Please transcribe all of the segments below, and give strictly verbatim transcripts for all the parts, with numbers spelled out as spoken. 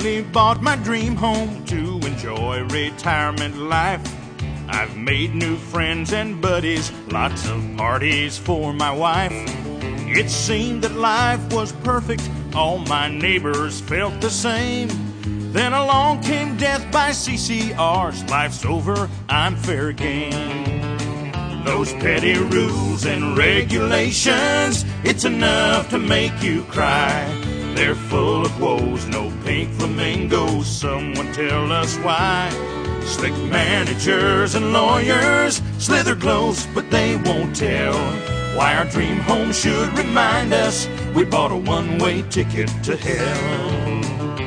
finally bought my dream home to enjoy retirement life. I've made new friends and buddies, lots of parties for my wife. It seemed that life was perfect, all my neighbors felt the same. Then along came death by C C Rs, life's over, I'm fair game. Those petty rules and regulations, it's enough to make you cry. They're full of woes, no pink flamingos, someone tell us why. Slick managers and lawyers slither close, but they won't tell why our dream home should remind us we bought a one-way ticket to hell.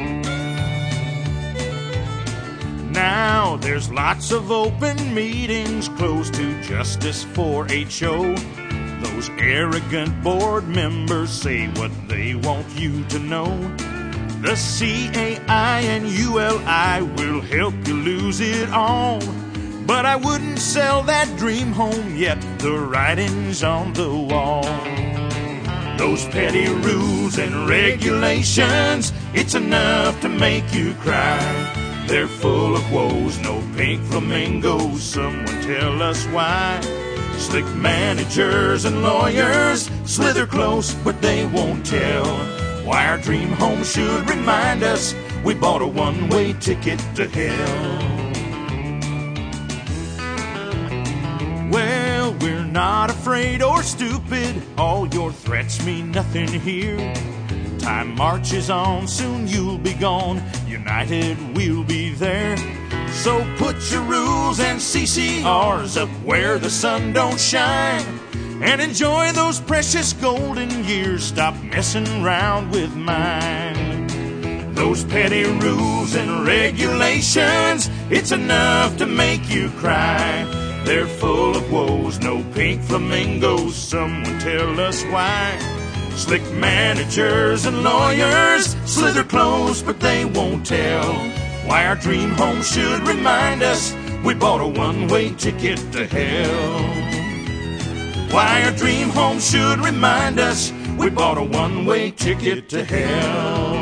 Now there's lots of open meetings closed to justice for H O. Those arrogant board members say what they want you to know. The C A I and U L I will help you lose it all. But I wouldn't sell that dream home yet, the writing's on the wall. Those petty rules and regulations, it's enough to make you cry. They're full of woes, no pink flamingos, someone tell us why. Slick managers and lawyers slither close, but they won't tell why our dream home should remind us we bought a one-way ticket to hell. Well, we're not afraid or stupid, all your threats mean nothing here. Time marches on, soon you'll be gone, united we'll be there. So put your rules and C C Rs up where the sun don't shine, and enjoy those precious golden years, stop messing around with mine. Those petty rules and regulations, it's enough to make you cry. They're full of woes, no pink flamingos, someone tell us why. Slick managers and lawyers slither close, but they won't tell why our dream home should remind us we bought a one-way ticket to hell. Why our dream home should remind us we bought a one-way ticket to hell.